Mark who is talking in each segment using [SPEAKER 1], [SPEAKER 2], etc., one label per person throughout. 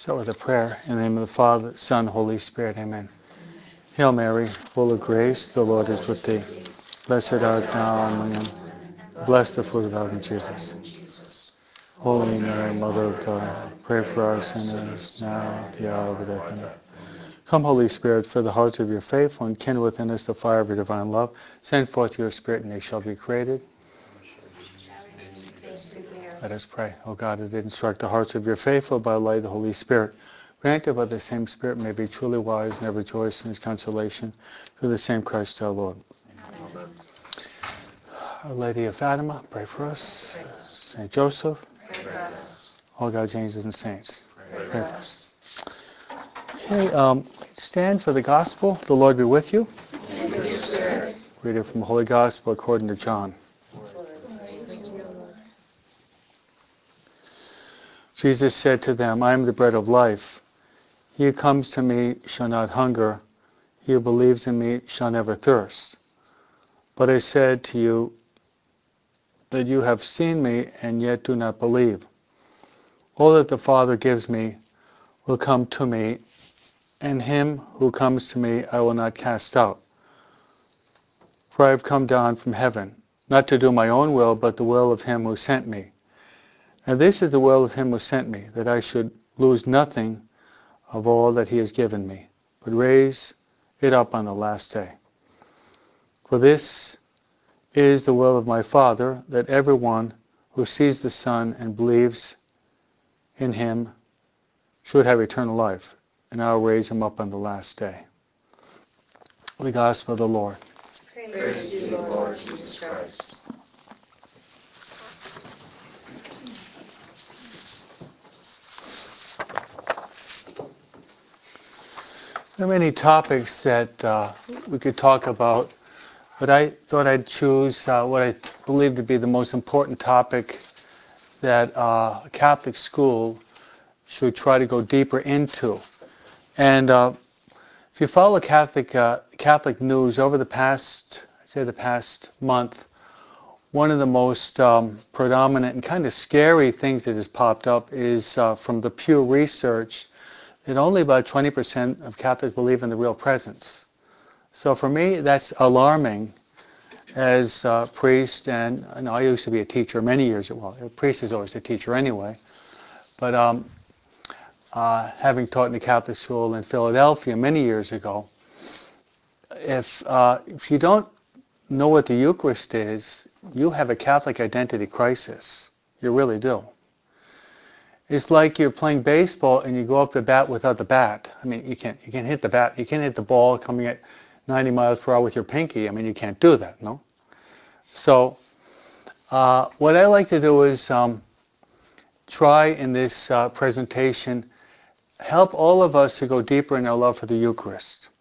[SPEAKER 1] Start with a prayer. In the name of the Father, Son, Holy Spirit. Amen. Hail Mary, full of grace, the Lord is with thee. Blessed art thou among women. Blessed the fruit of thy womb, Jesus. Holy Mary, Mother of God, pray for our sinners, now at the hour of our death. Amen. Come, Holy Spirit, fill the hearts of your faithful and kindle within us the fire of your divine love. Send forth your Spirit, and they shall be created. Let us pray. O God, who did instruct the hearts of your faithful by the light of the Holy Spirit, grant that by the same Spirit may be truly wise and ever rejoice in his consolation through the same Christ our Lord. Amen. Our Lady of Fatima, pray for us. Saint Joseph, pray for us. All God's angels and saints, pray for us. Okay, stand for the Gospel. The Lord be with you.
[SPEAKER 2] And with your spirit.
[SPEAKER 1] Reading from the Holy Gospel according to John. Jesus said to them, I am the bread of life. He who comes to me shall not hunger. He who believes in me shall never thirst. But I said to you that you have seen me and yet do not believe. All that the Father gives me will come to me, and him who comes to me I will not cast out. For I have come down from heaven, not to do my own will, but the will of him who sent me. And this is the will of him who sent me, that I should lose nothing of all that he has given me, but raise it up on the last day. For this is the will of my Father, that everyone who sees the Son and believes in him should have eternal life, and I will raise him up on the last day. The Gospel of the Lord.
[SPEAKER 2] Praise to you, Lord Jesus Christ.
[SPEAKER 1] There are many topics that we could talk about, but I thought I'd choose what I believe to be the most important topic that a Catholic school should try to go deeper into. And if you follow Catholic news over the past month, one of the most predominant and kind of scary things that has popped up is from the Pew Research that only about 20% of Catholics believe in the real presence. So for me, that's alarming as a priest, and I used to be a teacher many years ago. Well, a priest is always a teacher anyway. But having taught in a Catholic school in Philadelphia many years ago, if you don't know what the Eucharist is, you have a Catholic identity crisis. You really do. It's like you're playing baseball and you go up to bat without the bat. I mean, you can't hit the bat. You can't hit the ball coming at 90 miles per hour with your pinky. I mean, you can't do that, no? So what I like to do is try in this presentation help all of us to go deeper in our love for the Eucharist.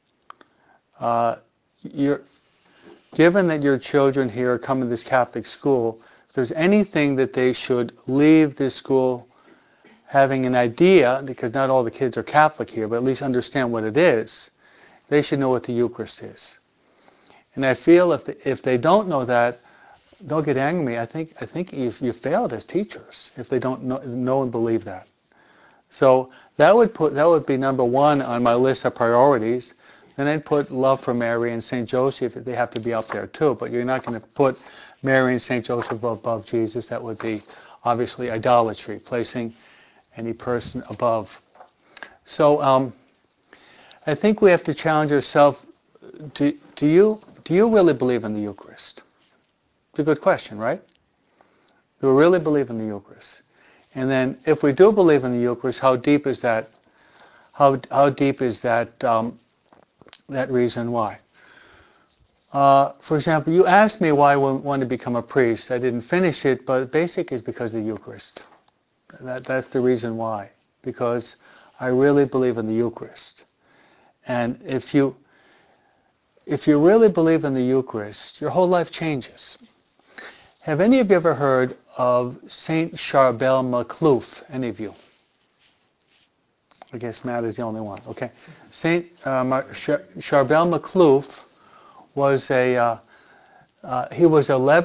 [SPEAKER 1] Given that your children here come to this Catholic school, if there's anything that they should leave this school having an idea, because not all the kids are Catholic here, but at least understand what it is, they should know what the Eucharist is. And I feel if they don't know that, don't get angry at me. I think you failed as teachers if they don't know and believe that. So that would be number one on my list of priorities. Then I'd put love for Mary and Saint Joseph. They have to be up there too, but you're not going to put Mary and Saint Joseph above Jesus. That would be obviously idolatry, placing any person above. So I think we have to challenge ourselves. Do you really believe in the Eucharist? It's a good question, right? Do we really believe in the Eucharist? And then, if we do believe in the Eucharist, how deep is that? How deep is that that reason why? For example, you asked me why I wanted to become a priest. I didn't finish it, but basic is because of the Eucharist. That's the reason why. Because I really believe in the Eucharist. And if you really believe in the Eucharist, your whole life changes. Have any of you ever heard of Saint Charbel Makhlouf? Any of you? I guess Matt is the only one. Okay. Saint Charbel Makhlouf was a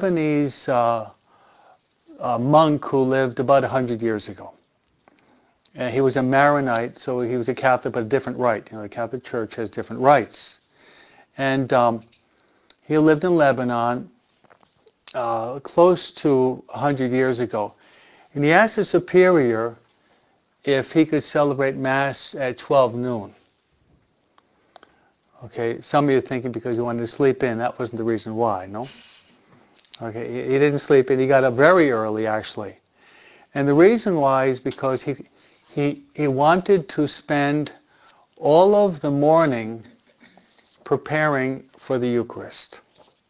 [SPEAKER 1] Lebanese monk who lived about 100 years ago. And he was a Maronite, so he was a Catholic, but a different rite. You know, the Catholic Church has different rites. And he lived in Lebanon close to 100 years ago. And he asked the superior if he could celebrate Mass at 12 noon. Okay, some of you are thinking because he wanted to sleep in. That wasn't the reason why, no? Okay, he didn't sleep in. He got up very early, actually. And the reason why is because he wanted to spend all of the morning preparing for the Eucharist.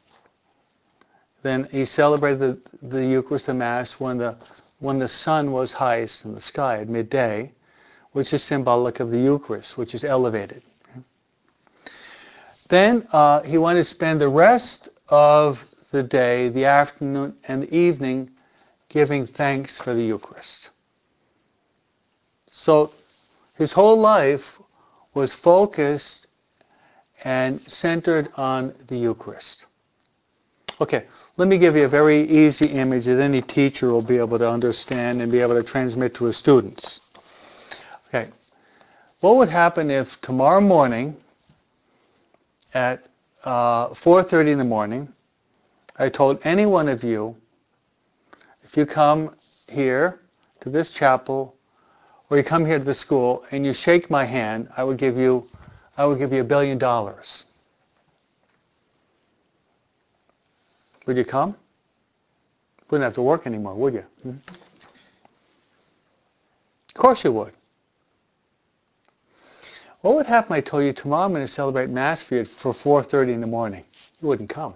[SPEAKER 1] Then he celebrated the Eucharist, the Mass, when the sun was highest in the sky at midday, which is symbolic of the Eucharist, which is elevated. Then he wanted to spend the rest of the day, the afternoon and the evening, giving thanks for the Eucharist. So his whole life was focused and centered on the Eucharist. Okay, let me give you a very easy image that any teacher will be able to understand and be able to transmit to his students. Okay, what would happen if tomorrow morning at 4:30 in the morning, I told any one of you, if you come here to this chapel, or you come here to the school and you shake my hand, I would give you $1 billion. Would you come? Wouldn't have to work anymore, would you? Of course you would. What would happen if I told you tomorrow I'm going to celebrate Mass for you for 4:30 in the morning? You wouldn't come.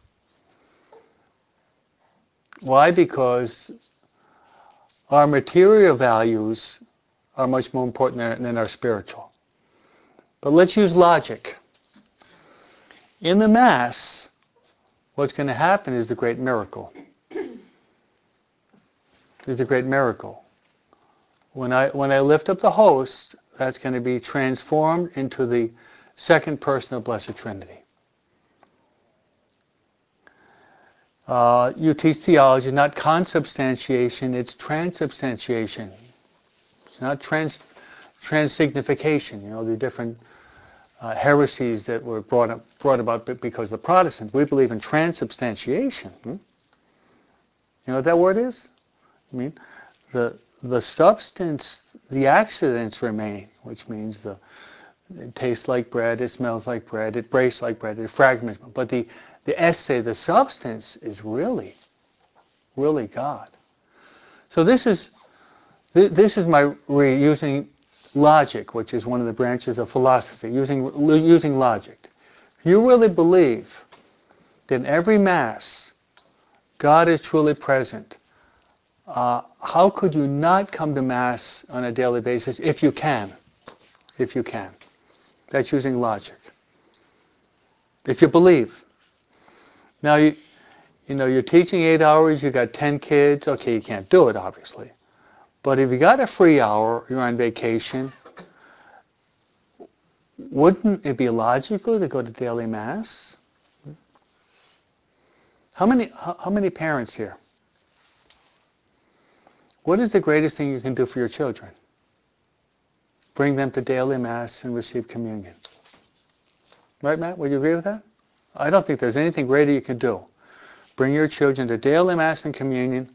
[SPEAKER 1] Why? Because our material values are much more important than our spiritual. But let's use logic. In the Mass, what's going to happen is the great miracle. There's a great miracle. When I lift up the host, that's going to be transformed into the second person of Blessed Trinity. You teach theology, not consubstantiation, it's transubstantiation. It's not transsignification, you know, the different heresies that were brought about because of the Protestants. We believe in transubstantiation. You know what that word is? I mean, the substance, the accidents remain, which means it tastes like bread, it smells like bread, it breaks like bread, it fragments. But the essay, the substance is really, really God. So this is my using logic, which is one of the branches of philosophy, using logic. If you really believe that in every Mass God is truly present, how could you not come to Mass on a daily basis if you can? If you can. That's using logic. If you believe. Now, you know, you're teaching 8 hours, you got 10 kids. Okay, you can't do it, obviously. But if you got a free hour, you're on vacation, wouldn't it be logical to go to daily Mass? How many parents here? What is the greatest thing you can do for your children? Bring them to daily Mass and receive communion. Right, Matt? Would you agree with that? I don't think there's anything greater you can do. Bring your children to daily Mass and communion.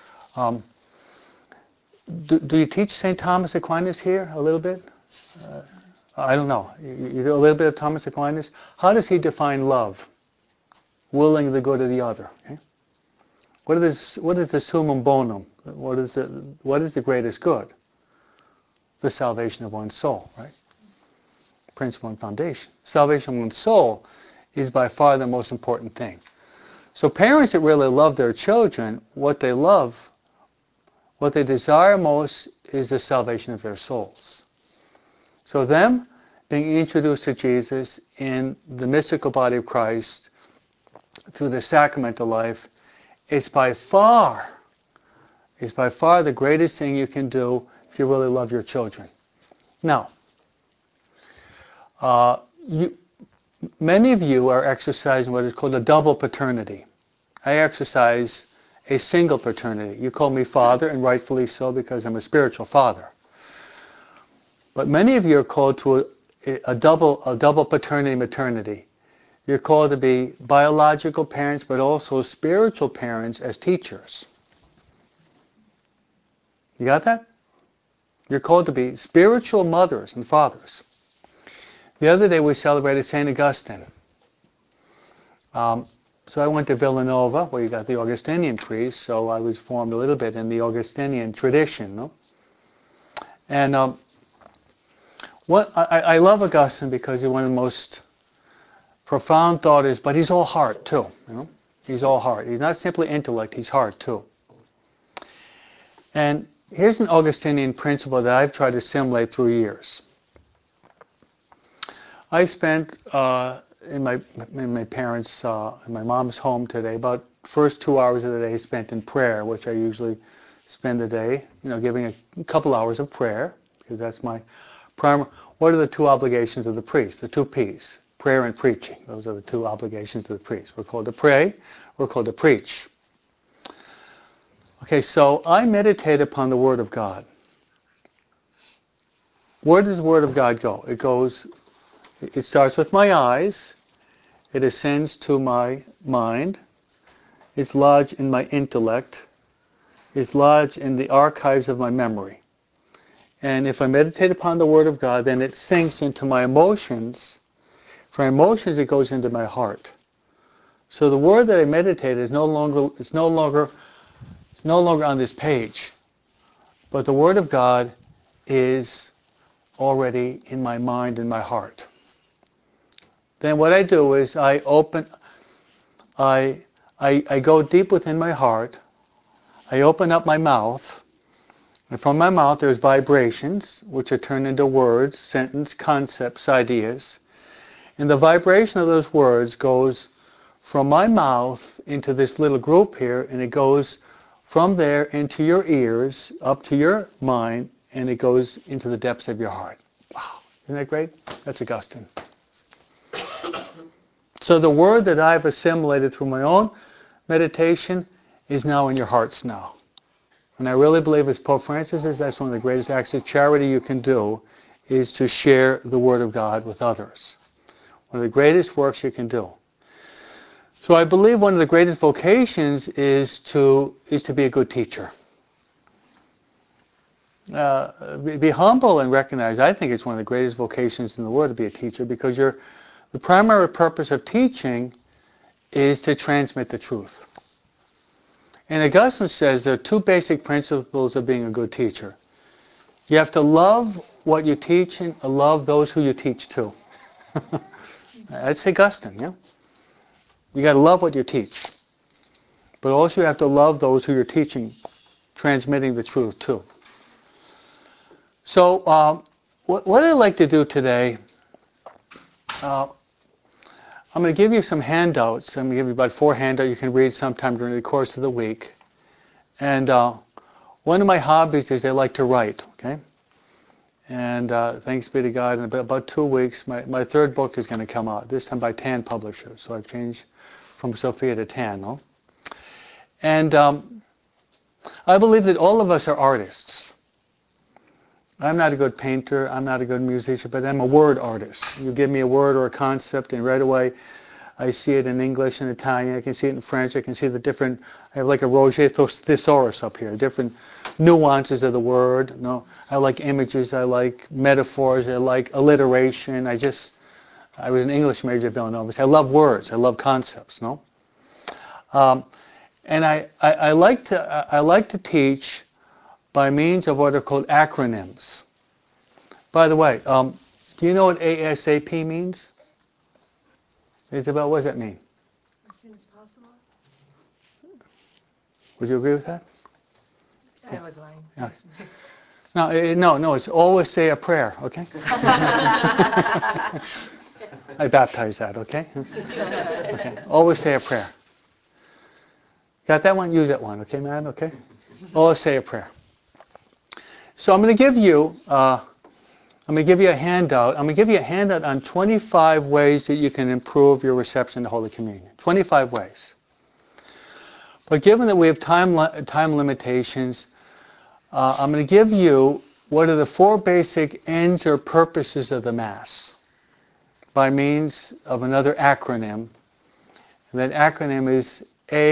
[SPEAKER 1] Do you teach St. Thomas Aquinas here a little bit? I don't know. You do a little bit of Thomas Aquinas? How does he define love? Willing the good of the other. Okay? What is the summum bonum? What is the greatest good? The salvation of one's soul, right? Principle and foundation. Salvation of one's soul is by far the most important thing. So parents that really love their children, what they desire most is the salvation of their souls. So them being introduced to Jesus in the mystical body of Christ through the sacramental life is by far the greatest thing you can do if you really love your children. Now, many of you are exercising what is called a double paternity. I exercise a single paternity. You call me father, and rightfully so, because I'm a spiritual father. But many of you are called to a double paternity maternity. You're called to be biological parents, but also spiritual parents as teachers. You got that? You're called to be spiritual mothers and fathers. The other day we celebrated St. Augustine. So I went to Villanova, where you got the Augustinian priests, so I was formed a little bit in the Augustinian tradition. No? And I love Augustine because he's one of the most profound thoughts, but he's all heart too. You know? He's all heart. He's not simply intellect, he's heart too. And here's an Augustinian principle that I've tried to assimilate through years. I spent in my parents' in my mom's home today, about the first 2 hours of the day spent in prayer, which I usually spend the day, giving a couple hours of prayer, because that's my primary. What are the two obligations of the priest? The two P's, prayer and preaching. Those are the two obligations of the priest. We're called to pray, we're called to preach. Okay, so I meditate upon the Word of God. Where does the Word of God go? It starts with my eyes, it ascends to my mind, it's lodged in my intellect, it's lodged in the archives of my memory. And if I meditate upon the Word of God, then it sinks into my emotions. For emotions, it goes into my heart. So the Word that I meditate is no longer on this page, but the Word of God is already in my mind and my heart. Then what I do is I go deep within my heart, I open up my mouth, and from my mouth there's vibrations, which are turned into words, sentences, concepts, ideas. And the vibration of those words goes from my mouth into this little group here, and it goes from there into your ears, up to your mind, and it goes into the depths of your heart. Wow, isn't that great? That's Augustine. So the word that I've assimilated through my own meditation is now in your hearts now. And I really believe, as Pope Francis says, that's one of the greatest acts of charity you can do, is to share the Word of God with others. One of the greatest works you can do. So I believe one of the greatest vocations is to be a good teacher. Be humble and recognize, I think it's one of the greatest vocations in the world to be a teacher, because the primary purpose of teaching is to transmit the truth. And Augustine says there are two basic principles of being a good teacher. You have to love what you teach and love those who you teach to. That's Augustine, yeah? You got to love what you teach. But also you have to love those who you're teaching, transmitting the truth to. So what I'd like to do today, I'm going to give you some handouts. I'm going to give you about 4 handouts you can read sometime during the course of the week. And one of my hobbies is I like to write, okay? And thanks be to God, in about 2 weeks, my third book is going to come out, this time by Tan Publishers. So I've changed from Sophia to Tan, no? And I believe that all of us are artists. I'm not a good painter, I'm not a good musician, but I'm a word artist. You give me a word or a concept, and right away I see it in English and Italian, I can see it in French, I can see the different, I have like a Roger Thesaurus up here, different nuances of the word. I like images, I like metaphors, I like alliteration. I was an English major at Villanova, so I love words, I love concepts, no? And I like to teach by means of what are called acronyms. By the way, do you know what ASAP means? Isabel, what does that mean?
[SPEAKER 2] As soon as possible.
[SPEAKER 1] Would you agree with that?
[SPEAKER 2] That was mine.
[SPEAKER 1] Yeah. No, it's always say a prayer, okay? I baptize that, okay? Okay. Always say a prayer. Got that one? Use that one, okay, man? Okay? Always say a prayer. So I'm going to give you a handout. I'm going to give you a handout on 25 ways that you can improve your reception to Holy Communion. 25 ways. But given that we have time limitations, I'm going to give you what are the four basic ends or purposes of the Mass by means of another acronym. And that acronym is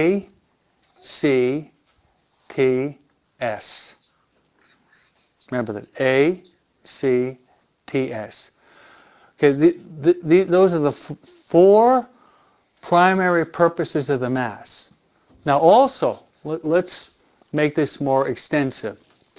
[SPEAKER 1] ACTS. Remember that, ACTS. Okay, those are the four primary purposes of the Mass. Now also, let's make this more extensive.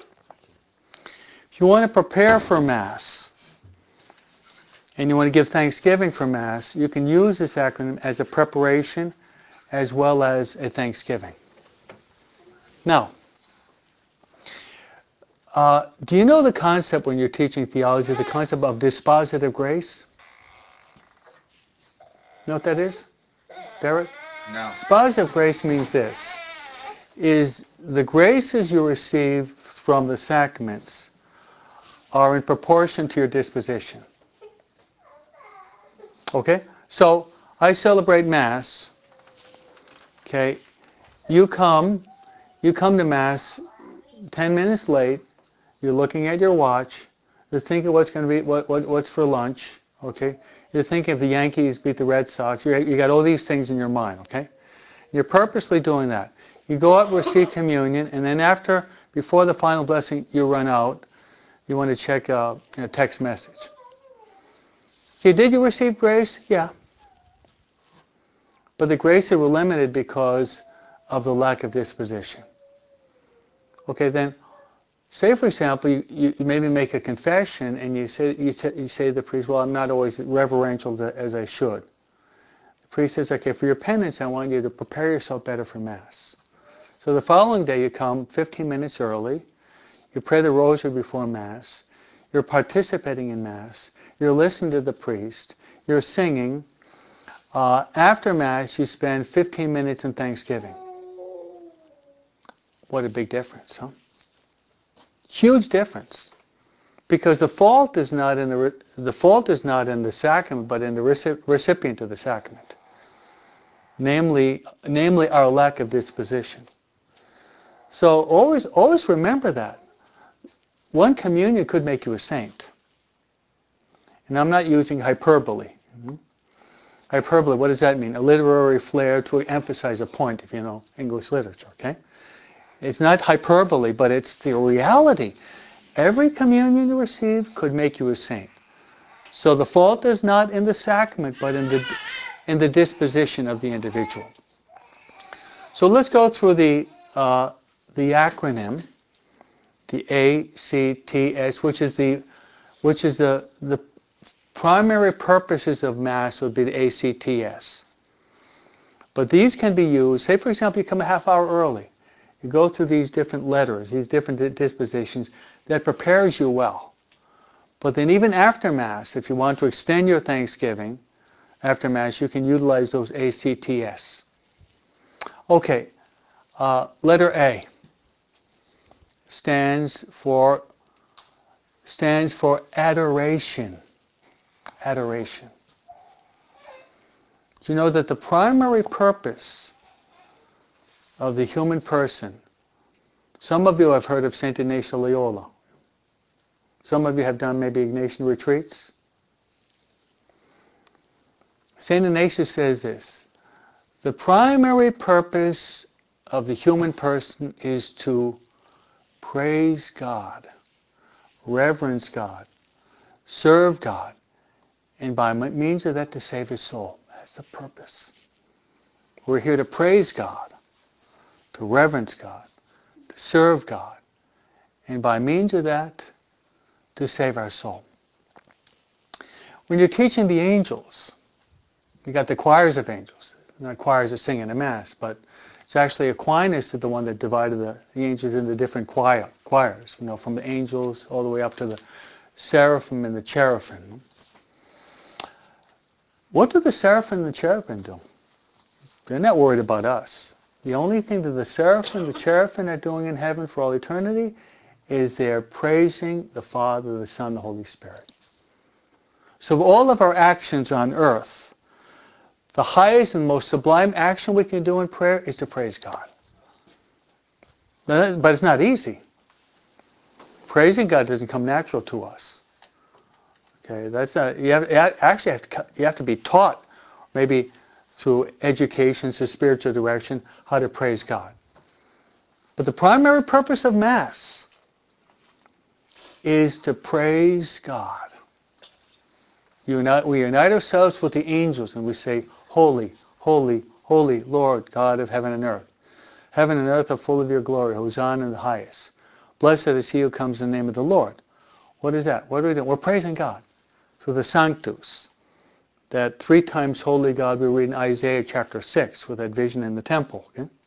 [SPEAKER 1] If you want to prepare for Mass, and you want to give thanksgiving for Mass, you can use this acronym as a preparation as well as a thanksgiving. Now, do you know the concept when you're teaching theology, the concept of dispositive grace? You know what that is? Derek?
[SPEAKER 3] No.
[SPEAKER 1] Dispositive grace means this, is the graces you receive from the sacraments are in proportion to your disposition. Okay? So, I celebrate Mass. Okay? You come to Mass 10 minutes late. You're looking at your watch. You're thinking what's going to be, what's for lunch. Okay? You're thinking if the Yankees beat the Red Sox. You got all these things in your mind. Okay? You're purposely doing that. You go out and receive communion, and then before the final blessing, you run out. You want to check a text message. Okay, did you receive grace? Yeah. But the graces were limited because of the lack of disposition. Okay, then, say for example, you maybe make a confession and you say to the priest, well, I'm not always reverential as I should. The priest says, okay, for your penance, I want you to prepare yourself better for Mass. So the following day you come 15 minutes early, you pray the rosary before Mass, you're participating in Mass, you're listening to the priest, you're singing. After Mass, you spend 15 minutes in thanksgiving. What a big difference, huh? Huge difference. Because the fault is not in the sacrament, but in the recipient of the sacrament. Namely our lack of disposition. So always remember that. One communion could make you a saint. And I'm not using hyperbole. Hyperbole, what does that mean? A literary flair to emphasize a point, if you know English literature, okay? It's not hyperbole, but it's the reality. Every communion you receive could make you a saint. So the fault is not in the sacrament, but in the disposition of the individual. So let's go through the acronym, the ACTS, which is the primary purposes of Mass would be the ACTS. But these can be used, say for example you come a half hour early. You go through these different letters, these different dispositions, that prepares you well. But then even after Mass, if you want to extend your thanksgiving after Mass, you can utilize those ACTS. Okay, letter A stands for adoration. Adoration. Do you know that the primary purpose of the human person, some of you have heard of St. Ignatius of Loyola. Some of you have done maybe Ignatian retreats. St. Ignatius says this, the primary purpose of the human person is to praise God, reverence God, serve God, and by means of that to save his soul. That's the purpose. We're here to praise God, to reverence God, to serve God, and by means of that to save our soul. When you're teaching the angels, you got the choirs of angels. Not choirs that sing in the Mass, but it's actually Aquinas is the one that divided the angels into different choirs, from the angels all the way up to the seraphim and the cherubim. What do the seraphim and the cherubim do? They're not worried about us. The only thing that the seraphim and the cherubim are doing in heaven for all eternity is they're praising the Father, the Son, the Holy Spirit. So all of our actions on earth, the highest and most sublime action we can do in prayer is to praise God. But it's not easy. praising God doesn't come natural to us. Okay, that's not. You have to be taught, maybe through education, through spiritual direction, how to praise God. But the primary purpose of Mass is to praise God. We unite ourselves with the angels and we say, Holy, holy, holy Lord God of heaven and earth. Heaven and earth are full of your glory. Hosanna in the highest. Blessed is he who comes in the name of the Lord. What is that? What are we doing? We're praising God through the Sanctus. That 3 times holy God we read in Isaiah chapter 6 with that vision in the temple.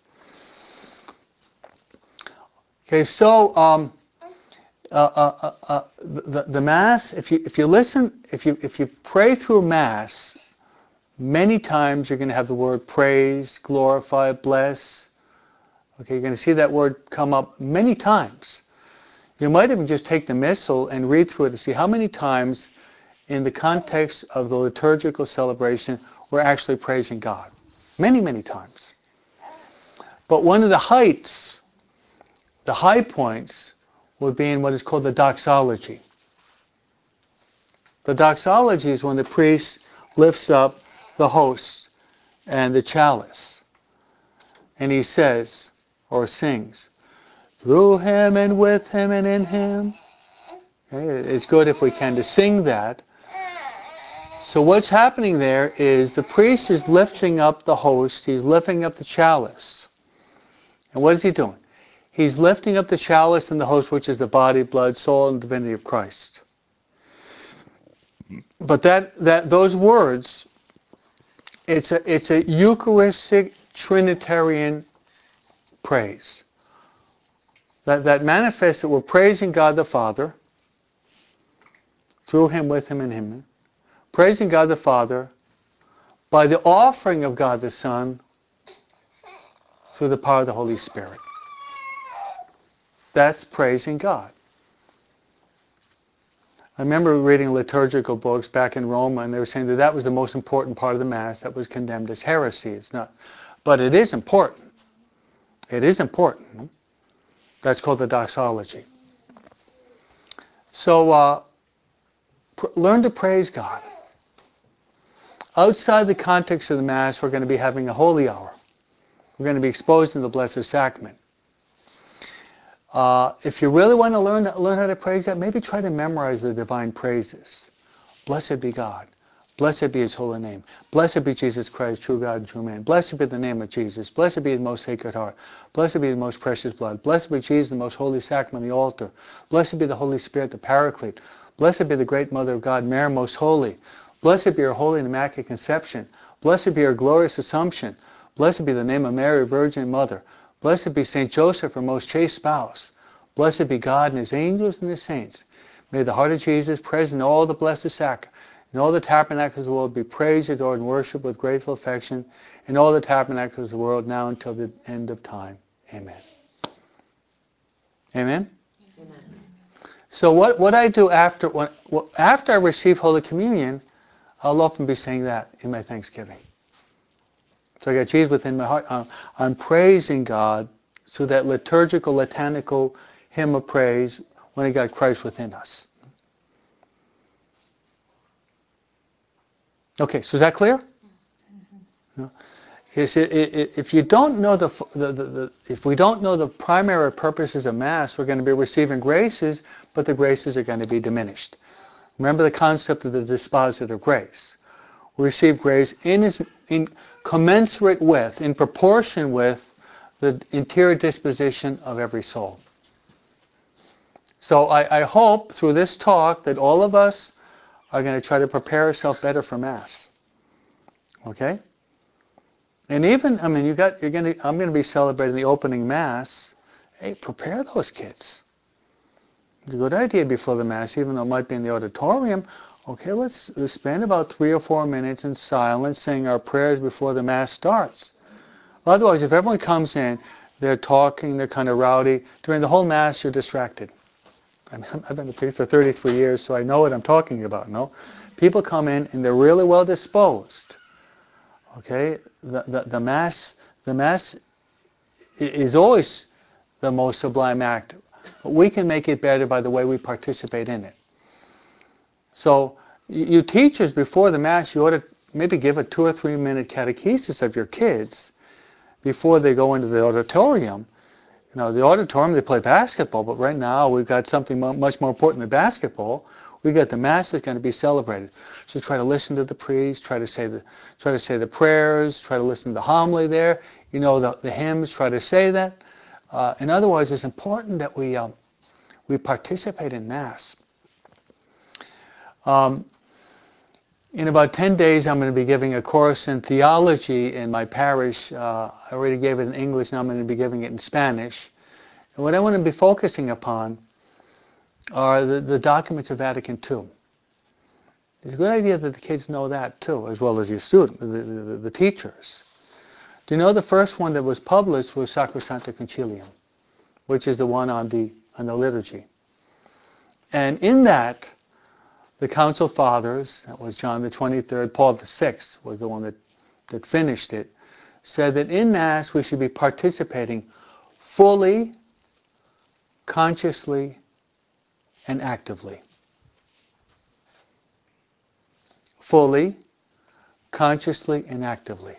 [SPEAKER 1] Okay, so the Mass, if you listen, if you pray through Mass, many times you're going to have the word praise, glorify, bless. Okay, you're going to see that word come up many times. You might even just take the Missal and read through it to see how many times in the context of the liturgical celebration we're actually praising God. Many, many times. But one of the heights, the high points, would be in what is called the doxology. The doxology is when the priest lifts up the host and the chalice. And he says, or sings, through him and with him and in him. Okay, it's good if we can to sing that. So what's happening there is the priest is lifting up the host, he's lifting up the chalice. And what is he doing? He's lifting up the chalice and the host, which is the body, blood, soul, and divinity of Christ. But those words, it's a Eucharistic Trinitarian praise. That manifests that we're praising God the Father, through him, with him, and in him. Praising God the Father by the offering of God the Son through the power of the Holy Spirit. That's praising God. I remember reading liturgical books back in Rome, and they were saying that was the most important part of the Mass that was condemned as heresy. It's not. But it is important. It is important. That's called the doxology. So learn to praise God. Outside the context of the Mass, we're going to be having a holy hour. We're going to be exposed in the Blessed Sacrament. If you really want to learn how to praise God, maybe try to memorize the divine praises. Blessed be God. Blessed be his holy name. Blessed be Jesus Christ, true God and true man. Blessed be the name of Jesus. Blessed be the most sacred heart. Blessed be the most precious blood. Blessed be Jesus, the most holy sacrament, the altar. Blessed be the Holy Spirit, the Paraclete. Blessed be the great Mother of God, Mary most holy. Blessed be your holy and immaculate conception. Blessed be your glorious Assumption. Blessed be the name of Mary, Virgin Mother. Blessed be St. Joseph, her most chaste spouse. Blessed be God and his angels and his saints. May the heart of Jesus, present in all the blessed sacraments, in all the tabernacles of the world, be praised, adored, and worshipped with grateful affection in all the tabernacles of the world, now until the end of time. Amen. Amen? Amen. So what I do after I receive Holy Communion, I'll often be saying that in my Thanksgiving. So I got Jesus within my heart. I'm praising God through that liturgical, litanical hymn of praise when I got Christ within us. Okay, so is that clear? Mm-hmm. If you don't know if we don't know the primary purposes of Mass, we're going to be receiving graces, but the graces are going to be diminished. Remember the concept of the dispositive grace. We receive grace in commensurate with, in proportion with, the interior disposition of every soul. So I hope through this talk that all of us are going to try to prepare ourselves better for Mass. Okay? And even, I'm going to be celebrating the opening Mass. Hey, prepare those kids. It's a good idea before the Mass, even though it might be in the auditorium. Okay, let's spend about 3 or 4 minutes in silence saying our prayers before the Mass starts. Otherwise, if everyone comes in, they're talking, they're kind of rowdy, during the whole Mass you're distracted. I've been a priest for 33 years, so I know what I'm talking about. No, people come in and they're really well disposed. Okay, the Mass is always the most sublime act but we can make it better by the way we participate in it. So you teachers, before the Mass, you ought to maybe give a 2 or 3 minute catechesis of your kids before they go into the auditorium. You know, the auditorium, they play basketball, but right now we've got something much more important than basketball. We've got the Mass that's going to be celebrated. So try to listen to the priest, try to say the prayers, try to listen to the homily there. You know, the hymns, try to say that. In other words, it's important that we participate in Mass. In about 10 days, I'm going to be giving a course in theology in my parish. I already gave it in English, now I'm going to be giving it in Spanish. And what I want to be focusing upon are the documents of Vatican II. It's a good idea that the kids know that too, as well as the students, the teachers. Do you know the first one that was published was Sacrosancta Concilium, which is the one on the liturgy. And in that, the Council Fathers, that was John the 23rd, Paul the 6th was the one that finished it, said that in Mass we should be participating fully, consciously, and actively. Fully, consciously, and actively.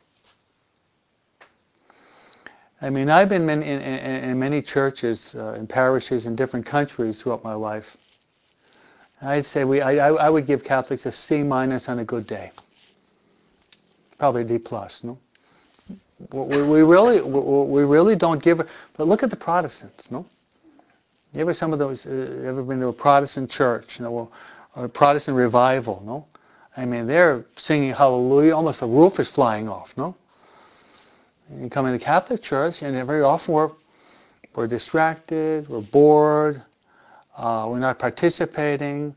[SPEAKER 1] I mean, I've been in many churches, in parishes in different countries throughout my life. I'd say I would give Catholics a C- on a good day. Probably a D+, no? We really don't give it. But look at the Protestants, no? You ever some of those? Ever been to a Protestant church, you know, or a Protestant revival, no? I mean, they're singing Hallelujah, almost the roof is flying off, no? And you come in the Catholic Church, and very often we're distracted, we're bored, we're not participating.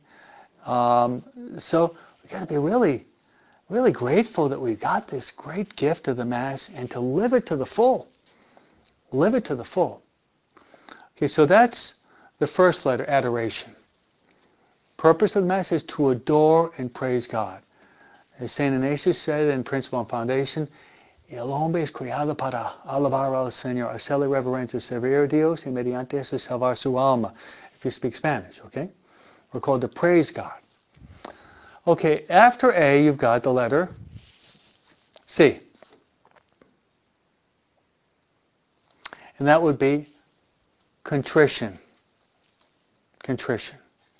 [SPEAKER 1] So we've got to be really, really grateful that we got this great gift of the Mass and to live it to the full. Live it to the full. Okay, so that's the first letter, adoration. Purpose of the Mass is to adore and praise God. As St. Ignatius said in Principle and Foundation, El hombre es criado para alabar al Señor, hacerle reverencia, servir a Dios y mediante eso salvar su alma. If you speak Spanish, okay? We're called to praise God. Okay, after A, you've got the letter C. And that would be contrition. Contrition.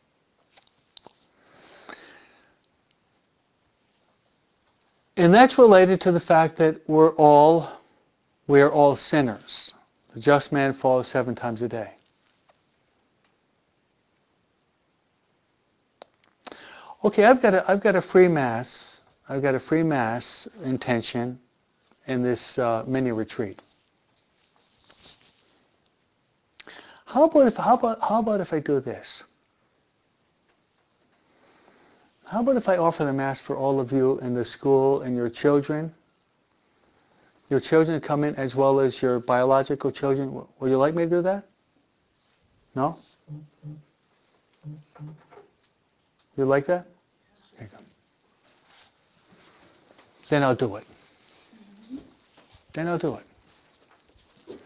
[SPEAKER 1] And that's related to the fact that we're all sinners. The just man falls 7 times a day. Okay, I've got a free Mass. I've got a free Mass intention in this mini retreat. How about if I do this? How about if I offer the Mass for all of you in the school and your children? Your children come in as well as your biological children. Would you like me to do that? No? You like that? There you go. Then I'll do it. Then I'll do it.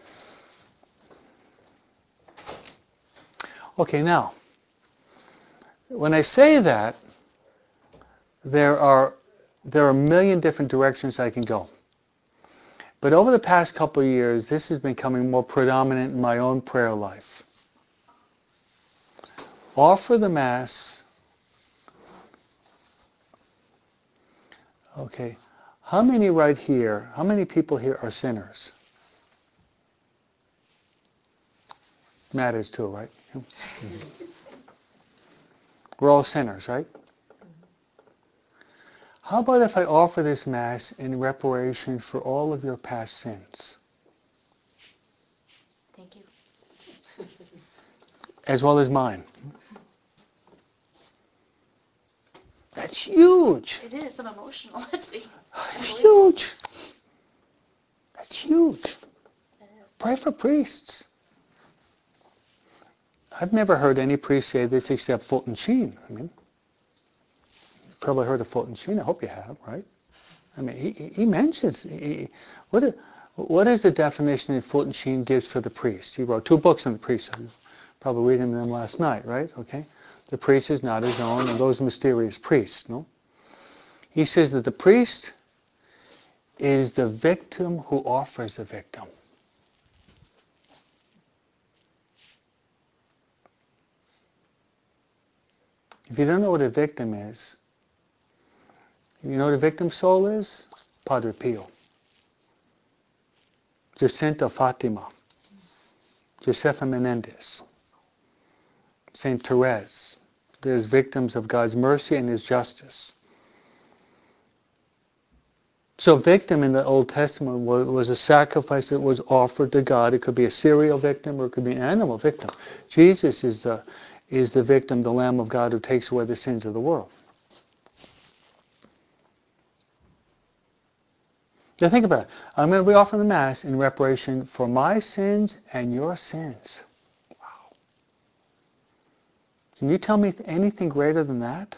[SPEAKER 1] Okay, now, when I say that, there are a million different directions I can go. But over the past couple of years, this has been becoming more predominant in my own prayer life. Offer the Mass. Okay, how many right here, how many people here are sinners? Matters too, right? Mm-hmm. We're all sinners, right? How about if I offer this Mass in reparation for all of your past sins?
[SPEAKER 2] Thank you.
[SPEAKER 1] As well as mine. That's huge.
[SPEAKER 2] It is. I'm emotional. Let's see.
[SPEAKER 1] Huge. That's huge. Pray for priests. I've never heard any priest say this except Fulton Sheen. I mean, you've probably heard of Fulton Sheen. I hope you have, right? I mean, he mentions, what is the definition that Fulton Sheen gives for the priest? He wrote 2 books on the priesthood. Probably reading them last night, right? Okay. The priest is not his own, and those mysterious priests, no? He says that the priest is the victim who offers the victim. If you don't know what a victim is, you know what a victim's soul is? Padre Pio, Jacinta Fatima, Josefa Menendez, Saint Therese. There's victims of God's mercy and His justice. So victim in the Old Testament was a sacrifice that was offered to God. It could be a cereal victim or it could be an animal victim. Jesus is the victim, the Lamb of God who takes away the sins of the world. Now think about it. I'm going to be offering the Mass in reparation for my sins and your sins. Wow. Can you tell me anything greater than that?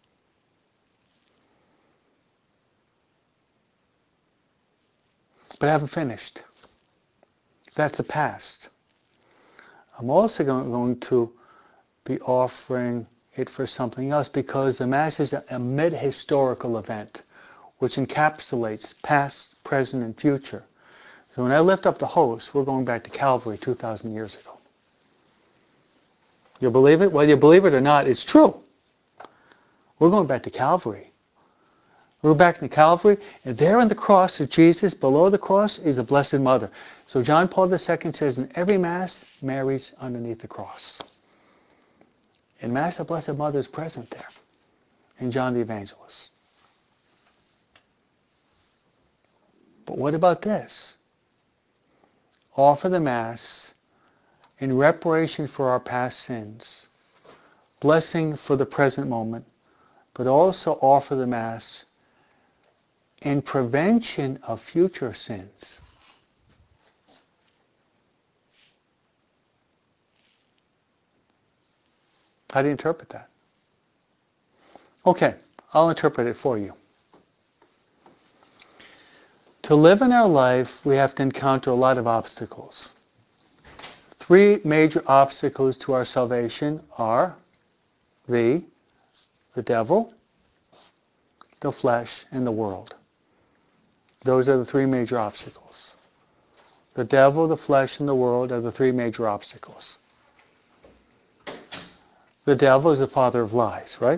[SPEAKER 1] But I haven't finished. That's the past. I'm also going to be offering it for something else because the Mass is a meta-historical event which encapsulates past, present, and future. So when I lift up the host, we're going back to Calvary 2,000 years ago. You believe it? Whether you believe it or not, it's true. We're going back to Calvary. We're back to Calvary, and there on the cross of Jesus, below the cross, is the Blessed Mother. So John Paul II says in every Mass, Mary's underneath the cross. In Mass, the Blessed Mother is present there, in John the Evangelist. But what about this? Offer the Mass in reparation for our past sins, blessing for the present moment, but also offer the Mass in prevention of future sins. How do you interpret that? Okay, I'll interpret it for you. To live in our life, we have to encounter a lot of obstacles. 3 major obstacles to our salvation are the devil, the flesh, and the world. Those are the 3 major obstacles. The devil, the flesh, and the world are the 3 major obstacles. The devil is the father of lies, right?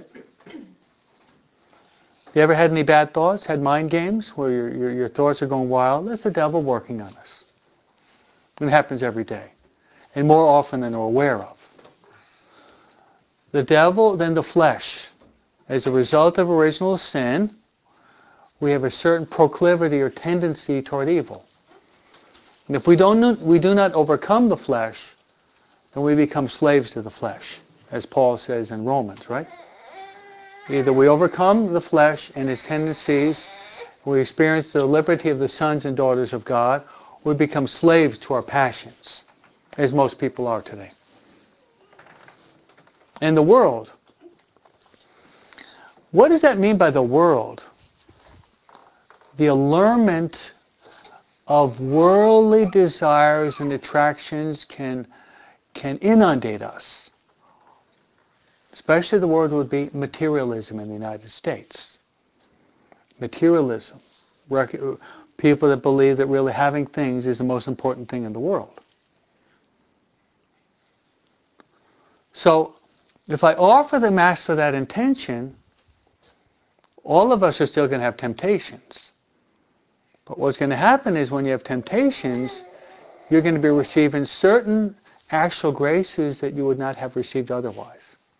[SPEAKER 1] You ever had any bad thoughts, had mind games where your thoughts are going wild? That's the devil working on us. It happens every day, and more often than we're aware of. The devil, then the flesh. As a result of original sin, we have a certain proclivity or tendency toward evil. And if we do not overcome the flesh, then we become slaves to the flesh, as Paul says in Romans, right? Either we overcome the flesh and its tendencies, we experience the liberty of the sons and daughters of God, or we become slaves to our passions, as most people are today. And the world. What does that mean by the world? The allurement of worldly desires and attractions can inundate us. Especially the word would be materialism in the United States. Materialism. People that believe that really having things is the most important thing in the world. So, if I offer the Mass for that intention, all of us are still going to have temptations. But what's going to happen is when you have temptations, you're going to be receiving certain actual graces that you would not have received otherwise.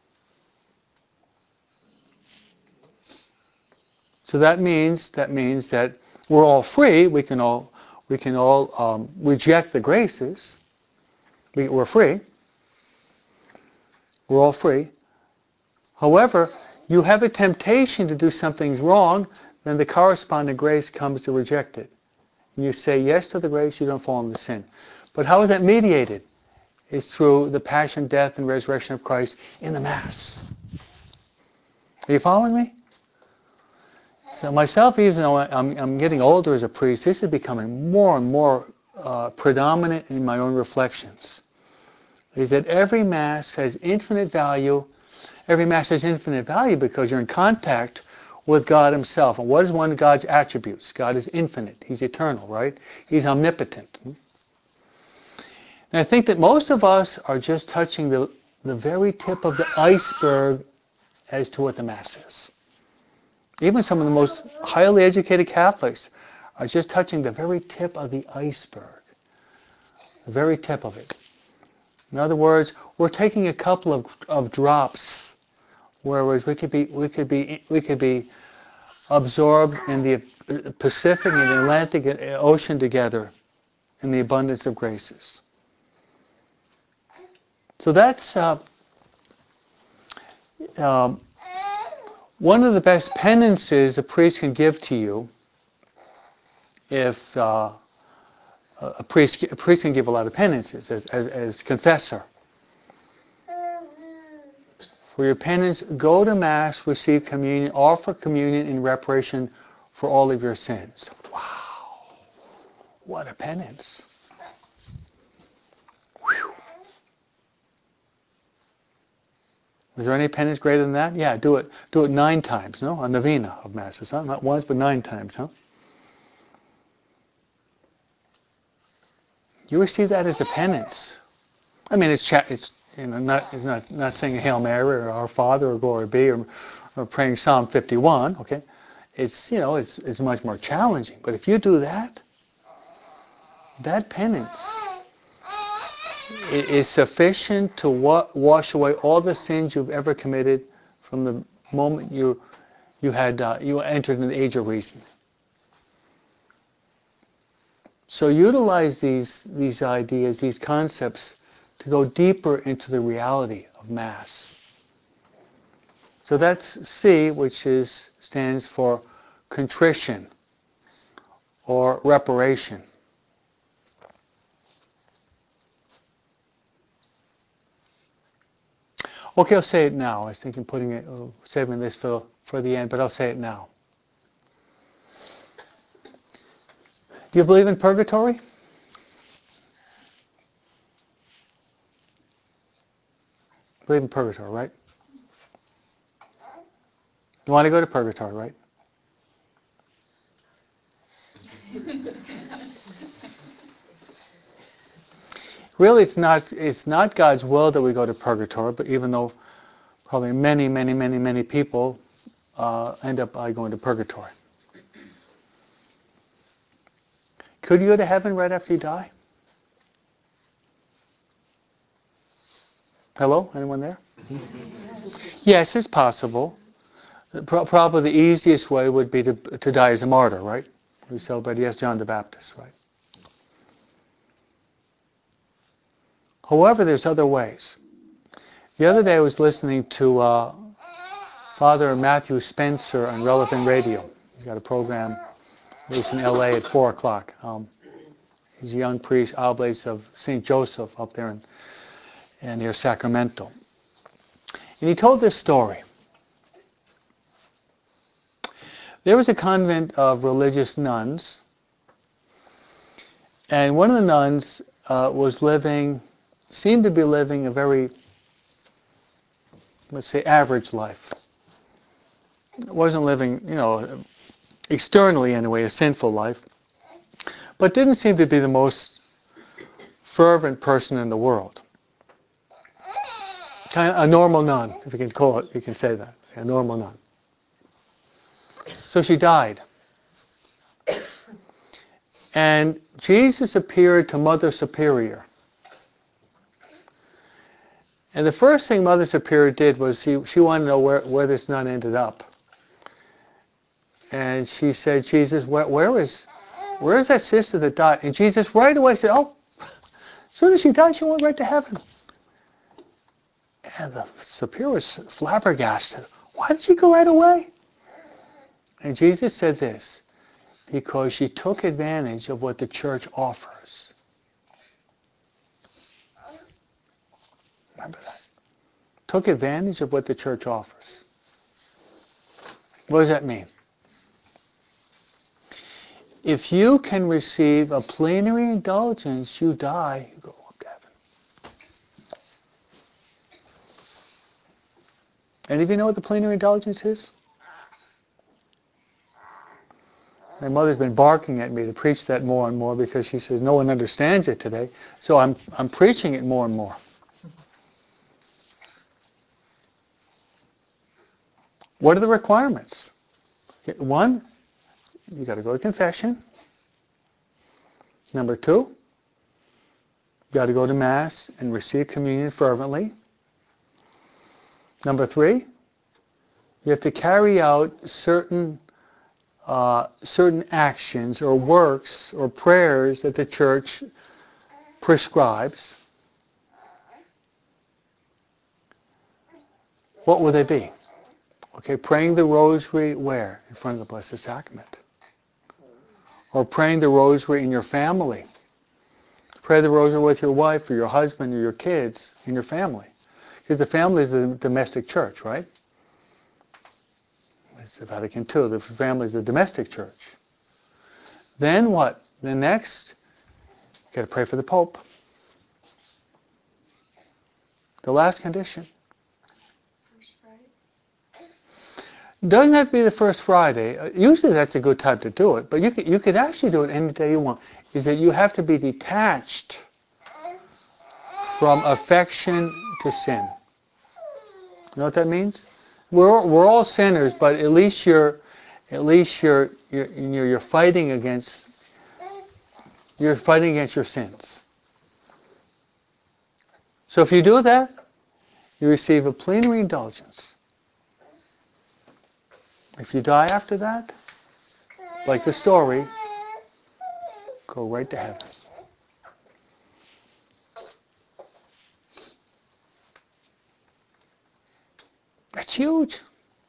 [SPEAKER 1] So that means that we're all free. We can all reject the graces. We're free. We're all free. However, you have a temptation to do something wrong, then the corresponding grace comes to reject it. And you say yes to the grace, you don't fall into sin. But how is that mediated? It's through the passion, death, and resurrection of Christ in the Mass. Are you following me? So myself, even though I'm getting older as a priest, this is becoming more and more predominant in my own reflections. is that every Mass has infinite value. Every Mass has infinite value because you're in contact with God Himself. And what is one of God's attributes? God is infinite. He's eternal, right? He's omnipotent. And I think that most of us are just touching the very tip of the iceberg as to what the Mass is. Even some of the most highly educated Catholics are just touching the very tip of the iceberg. The very tip of it. In other words, we're taking a couple of drops, whereas we could be absorbed in the Pacific and the Atlantic Ocean together in the abundance of graces. So that's one of the best penances a priest can give to you. If a priest can give a lot of penances as confessor. For your penance, go to Mass, receive communion, offer communion in reparation for all of your sins. Wow. What a penance. Whew. Is there any penance greater than that? Yeah, do it 9 times, no? A novena of Masses, huh? Not once, but 9 times, huh? You receive that as a penance. I mean, it's not saying a Hail Mary or Our Father or Glory Be or praying Psalm 51. Okay, it's much more challenging. But if you do that penance is sufficient to wash away all the sins you've ever committed from the moment you entered an age of reason. So utilize these ideas, these concepts, to go deeper into the reality of Mass. So that's C, which stands for contrition or reparation. Okay, I'll say it now. I was thinking saving this for the end, but I'll say it now. Do you believe in purgatory? Believe in purgatory, right? You want to go to purgatory, right? Really, it's not God's will that we go to purgatory, but even though probably many people end up by going to purgatory. Could you go to heaven right after you die? Hello? Anyone there? Yes, it's possible. Probably the easiest way would be to die as a martyr, right? We celebrate, yes, John the Baptist, right? However, there's other ways. The other day I was listening to Father Matthew Spencer on Relevant Radio. He's got a program based in LA at 4 o'clock. He's a young priest, Oblates of St. Joseph up there near Sacramento. And he told this story. There was a convent of religious nuns, and one of the nuns seemed to be living a very, let's say, average life. Wasn't living, externally anyway, a sinful life, but didn't seem to be the most fervent person in the world. Kind of a normal nun, if you can say that, a normal nun. So she died. And Jesus appeared to Mother Superior. And the first thing Mother Superior did was she wanted to know where this nun ended up. And she said, Jesus, where is that sister that died? And Jesus right away said, oh, as soon as she died, she went right to heaven. And the Superior was flabbergasted. Why did she go right away? And Jesus said this, because she took advantage of what the church offers. Remember that. Took advantage of what the church offers. What does that mean? If you can receive a plenary indulgence, you die, you go up to heaven. Any of you know what the plenary indulgence is? My mother's been barking at me to preach that more and more because she says no one understands it today. So I'm preaching it more and more. What are the requirements? Okay, 1, you got to go to confession. Number 2, you got to go to Mass and receive communion fervently. Number 3, you have to carry out certain actions or works or prayers that the church prescribes. What will they be? Okay, praying the rosary where? In front of the Blessed Sacrament. Or praying the rosary in your family. Pray the rosary with your wife or your husband or your kids in your family. Because the family is the domestic church, right? It's the Vatican II. The family is the domestic church. Then what? Then next, you got to pray for the Pope. The last condition.
[SPEAKER 2] First Friday.
[SPEAKER 1] Doesn't have to be the first Friday. Usually that's a good time to do it, but you could actually do it any day you want. Is that you have to be detached from affection to sin. You know what that means? We're all sinners, but at least you're fighting against your sins. So if you do that, you receive a plenary indulgence. If you die after that, like the story, go right to heaven. That's huge.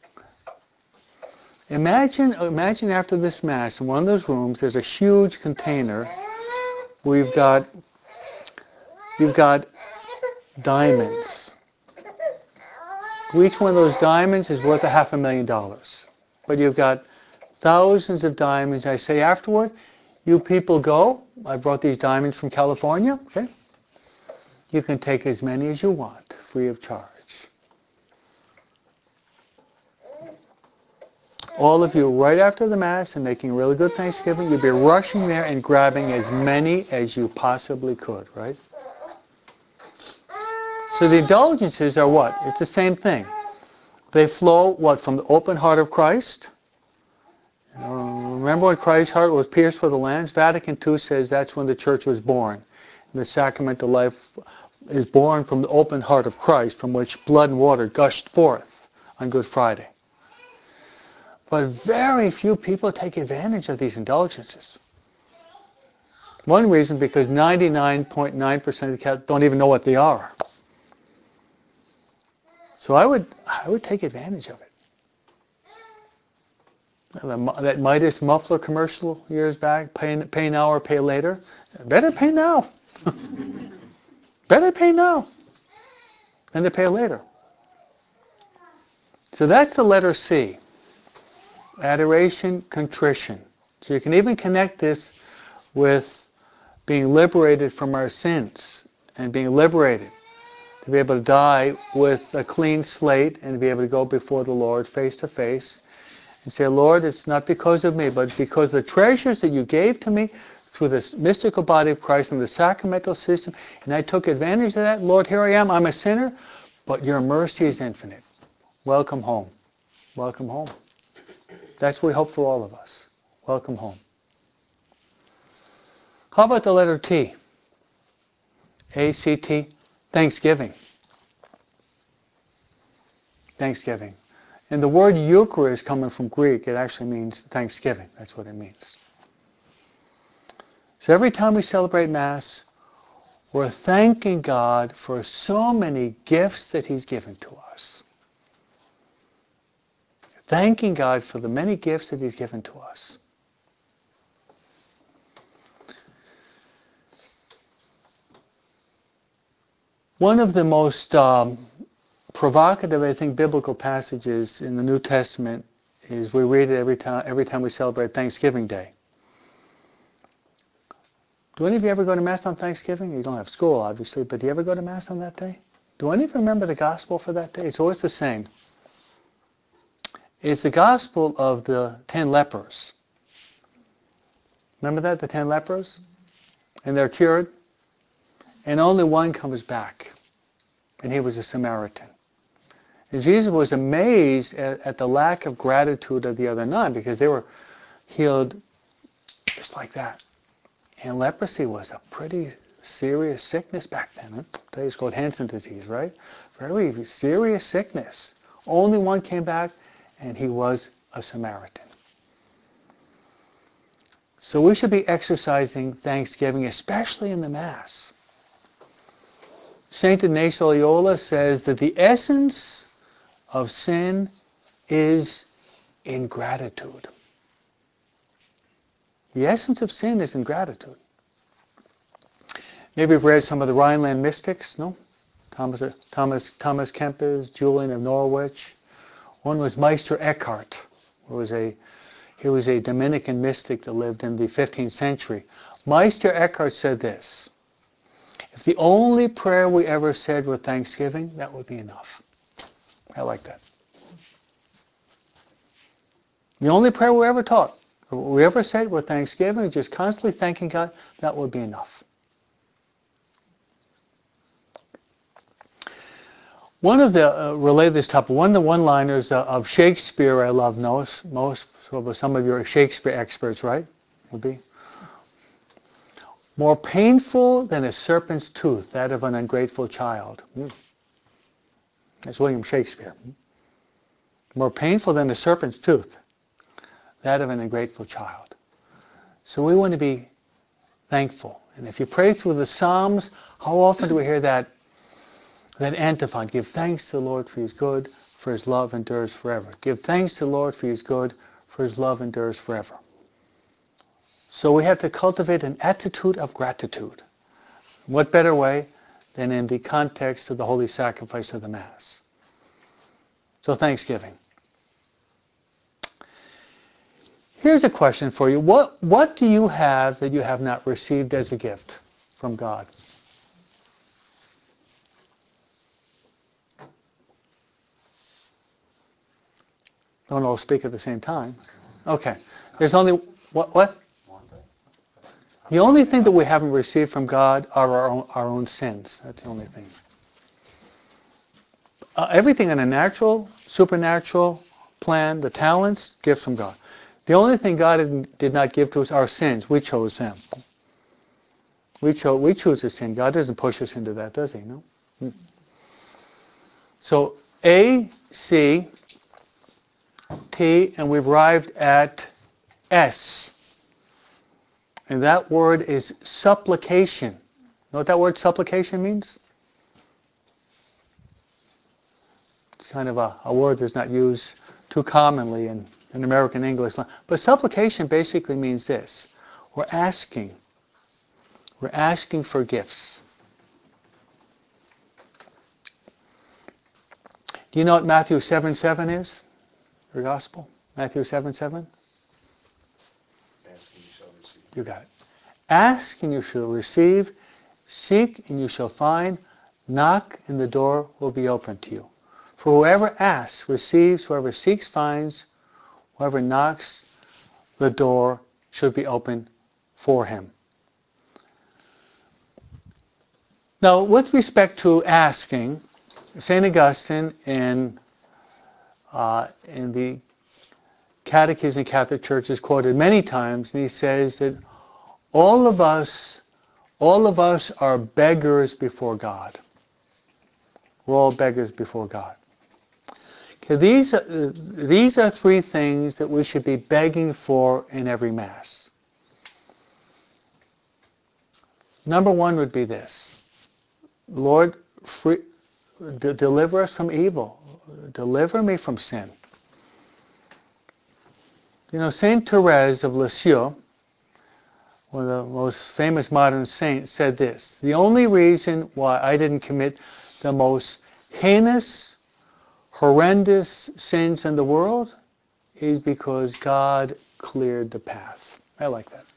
[SPEAKER 1] Imagine after this Mass, in one of those rooms, there's a huge container where you've got diamonds. Each one of those diamonds is worth $500,000. But you've got thousands of diamonds. I say afterward, you people go. I brought these diamonds from California. Okay, you can take as many as you want, free of charge. All of you, right after the Mass and making really good Thanksgiving, you'd be rushing there and grabbing as many as you possibly could, right? So the indulgences are what? It's the same thing. They flow, what, from the open heart of Christ? Remember when Christ's heart was pierced for the lands? Vatican II says that's when the church was born. And the sacramental life is born from the open heart of Christ, from which blood and water gushed forth on Good Friday. But very few people take advantage of these indulgences. One reason, because 99.9% of the Catholics don't even know what they are. So I would take advantage of it. That Midas muffler commercial years back, pay now or pay later. Better pay now. Better pay now than to pay later. So that's the letter C. Adoration, contrition. So you can even connect this with being liberated from our sins and being liberated to be able to die with a clean slate and to be able to go before the Lord face to face and say, Lord, it's not because of me, but because the treasures that you gave to me through the mystical body of Christ and the sacramental system, and I took advantage of that. Lord, here I am. I'm a sinner, but your mercy is infinite. Welcome home. Welcome home. That's what we hope for all of us. Welcome home. How about the letter T? A-C-T, Thanksgiving. Thanksgiving. And the word Eucharist coming from Greek, it actually means Thanksgiving. That's what it means. So every time we celebrate Mass, we're thanking God for so many gifts that He's given to us. Thanking God for the many gifts that He's given to us. One of the most provocative, I think, biblical passages in the New Testament is we read it every time we celebrate Thanksgiving Day. Do any of you ever go to Mass on Thanksgiving? You don't have school, obviously, but do you ever go to Mass on that day? Do any of you remember the Gospel for that day? It's always the same. is the gospel of the 10 lepers. Remember that, the 10 lepers? And they're cured. And only one comes back. And he was a Samaritan. And Jesus was amazed at the lack of gratitude of the other 9 because they were healed just like that. And leprosy was a pretty serious sickness back then. Today it's called Hansen disease, right? Very serious sickness. Only one came back, and he was a Samaritan. So we should be exercising thanksgiving, especially in the Mass. St. Ignatius Loyola says that the essence of sin is ingratitude. The essence of sin is ingratitude. Maybe you've read some of the Rhineland mystics, no? Thomas Kempis, Julian of Norwich. One was Meister Eckhart, who was he was a Dominican mystic that lived in the 15th century. Meister Eckhart said this: if the only prayer we ever said was thanksgiving, that would be enough. I like that. The only prayer we ever taught, we ever said with thanksgiving, just constantly thanking God, that would be enough. One of the, related this topic, one of the one-liners of Shakespeare I love most, so some of you are Shakespeare experts, right? Would be. More painful than a serpent's tooth, that of an ungrateful child. That's William Shakespeare. More painful than a serpent's tooth, that of an ungrateful child. So we want to be thankful. And if you pray through the Psalms, how often do we hear that antiphon? Give thanks to the Lord for He is good, for His love endures forever. Give thanks to the Lord for He is good, for His love endures forever. So we have to cultivate an attitude of gratitude. What better way than in the context of the holy sacrifice of the Mass? So thanksgiving. Here's a question for you. What do you have that you have not received as a gift from God? Don't all speak at the same time. Okay. There's only, what? The only thing that we haven't received from God are our own sins. That's the only thing. Everything in a natural, supernatural plan, the talents, gifts from God. The only thing God did not give to us are sins. We chose them. We choose to sin. God doesn't push us into that, does He? No. So A, C, T, and we've arrived at S. And that word is supplication. You know what that word supplication means? It's kind of a word that's not used too commonly in American English. But supplication basically means this. We're asking for gifts. Do you know what Matthew 7:7 is? Your gospel? Matthew 7:7?
[SPEAKER 3] Ask and you shall receive.
[SPEAKER 1] You got it. Ask and you shall receive. Seek and you shall find. Knock and the door will be opened to you. For whoever asks receives, whoever seeks finds, whoever knocks, the door should be open for him. Now, with respect to asking, St. Augustine in the Catechism of the Catholic Church is quoted many times, and he says that all of us are beggars before God. We're all beggars before God. Okay, these are three things that we should be begging for in every Mass. Number one would be this: Lord, deliver us from evil. Deliver me from sin. You know, Saint Therese of Lisieux, one of the most famous modern saints, said this: the only reason why I didn't commit the most heinous, horrendous sins in the world is because God cleared the path. I like that.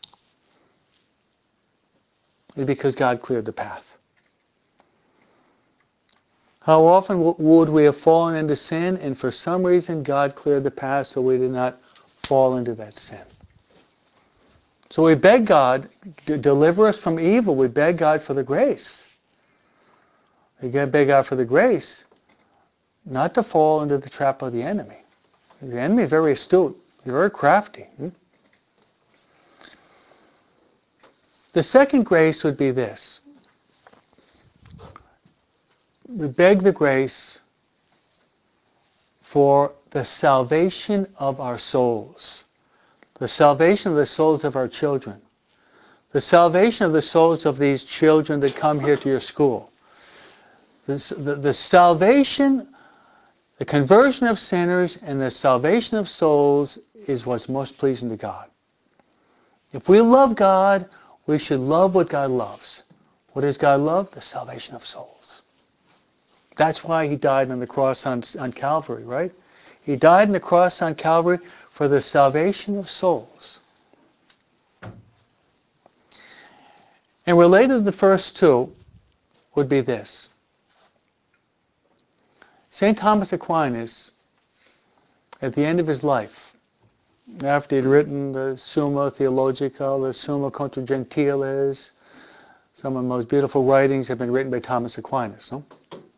[SPEAKER 1] It's because God cleared the path. How often would we have fallen into sin, and for some reason God cleared the path so we did not fall into that sin. So we beg God to deliver us from evil. We beg God for the grace. We beg God for the grace not to fall into the trap of the enemy. The enemy is very astute. He's very crafty. The second grace would be this. We beg the grace for the salvation of our souls. The salvation of the souls of our children. The salvation of the souls of these children that come here to your school. The salvation, the conversion of sinners and the salvation of souls is what's most pleasing to God. If we love God, we should love what God loves. What does God love? The salvation of souls. That's why He died on the cross on Calvary, right? He died on the cross on Calvary for the salvation of souls. And related to the first two would be this. St. Thomas Aquinas, at the end of his life, after he'd written the Summa Theologica, the Summa Contra Gentiles, some of the most beautiful writings have been written by Thomas Aquinas. No?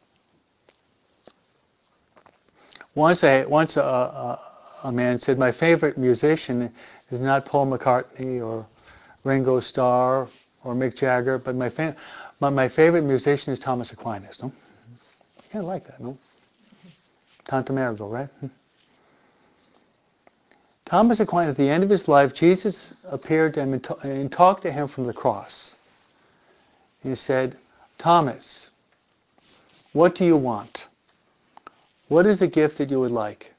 [SPEAKER 1] Once a man said, my favorite musician is not Paul McCartney or Ringo Starr or Mick Jagger, but my favorite musician is Thomas Aquinas. No? You kind of like that, no? Tanta Marigo, right? Thomas Aquinas, at the end of his life, Jesus appeared to him and talked to him from the cross. He said, Thomas, what do you want? What is a gift that you would like?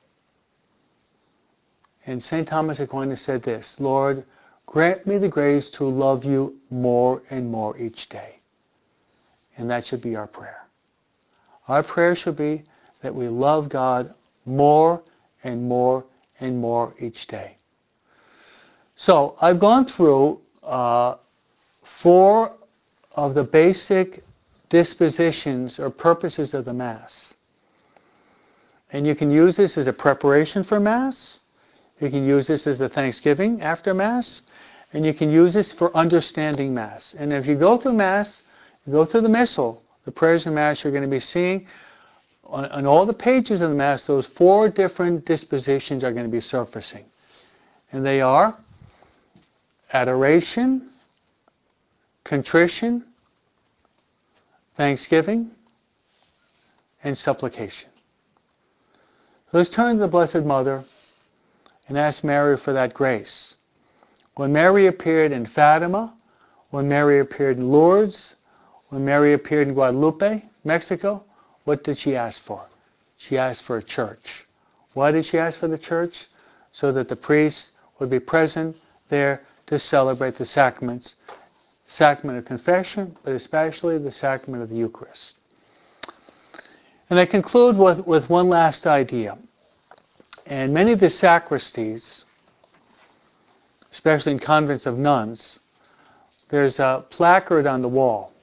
[SPEAKER 1] And St. Thomas Aquinas said this, Lord, grant me the grace to love you more and more each day. And that should be our prayer. Our prayer should be that we love God more and more and more each day. So I've gone through 4 of the basic dispositions or purposes of the Mass. And you can use this as a preparation for Mass. You can use this as a thanksgiving after Mass. And you can use this for understanding Mass. And if you go through Mass, you go through the Missal, the prayers of Mass, you're going to be seeing on all the pages of the Mass, those 4 different dispositions are going to be surfacing. And they are adoration, contrition, thanksgiving, and supplication. Let's turn to the Blessed Mother and ask Mary for that grace. When Mary appeared in Fatima, when Mary appeared in Lourdes, when Mary appeared in Guadalupe, Mexico, what did she ask for? She asked for a church. Why did she ask for the church? So that the priests would be present there to celebrate the sacraments, sacrament of confession, but especially the sacrament of the Eucharist. And I conclude with one last idea. And many of the sacristies, especially in convents of nuns, there's a placard on the wall.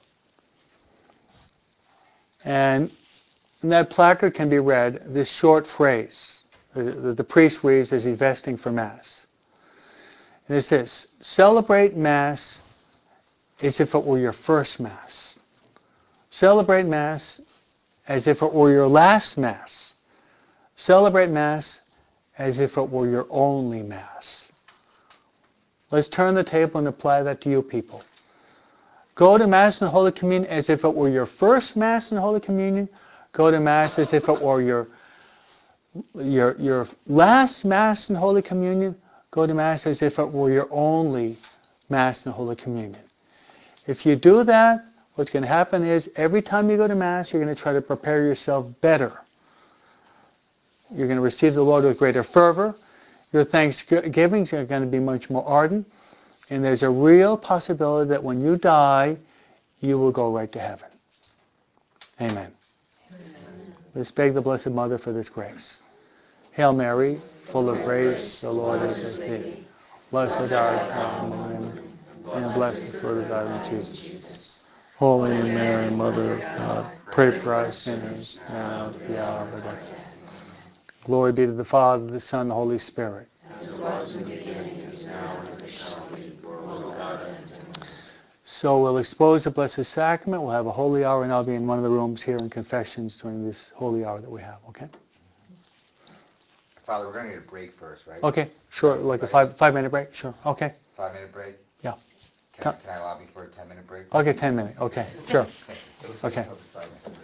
[SPEAKER 1] And in that placard can be read this short phrase the priest reads as he's vesting for Mass. And it's this: celebrate Mass as if it were your first Mass. Celebrate Mass as if it were your last Mass. Celebrate Mass as if it were your only Mass. Let's turn the table and apply that to you people. Go to Mass and Holy Communion as if it were your first Mass in Holy Communion. Go to Mass as if it were your last Mass in Holy Communion. Go to Mass as if it were your only Mass in Holy Communion. If you do that, what's going to happen is every time you go to Mass, you're going to try to prepare yourself better. You're going to receive the Lord with greater fervor. Your thanksgivings are going to be much more ardent. And there's a real possibility that when you die, you will go right to heaven. Amen. Let's beg the Blessed Mother for this grace. Hail Mary, full of grace, the Lord is with thee. Blessed art thou among women, and blessed is the fruit of thy womb, Jesus. Holy Mary, Mother of God, pray for us sinners, now and at the hour of our death. Glory be to the Father, the Son, and the Holy Spirit. So we'll expose the Blessed Sacrament, we'll have a holy hour, and I'll be in one of the rooms here in confessions during this holy hour that we have, okay?
[SPEAKER 3] Father, we're going to need a break first, right?
[SPEAKER 1] Okay, sure, like a 5-minute break, sure, okay.
[SPEAKER 3] 5-minute break?
[SPEAKER 1] Yeah.
[SPEAKER 3] Can I lobby for a 10-minute break?
[SPEAKER 1] Okay, 10 minutes, okay, sure, okay.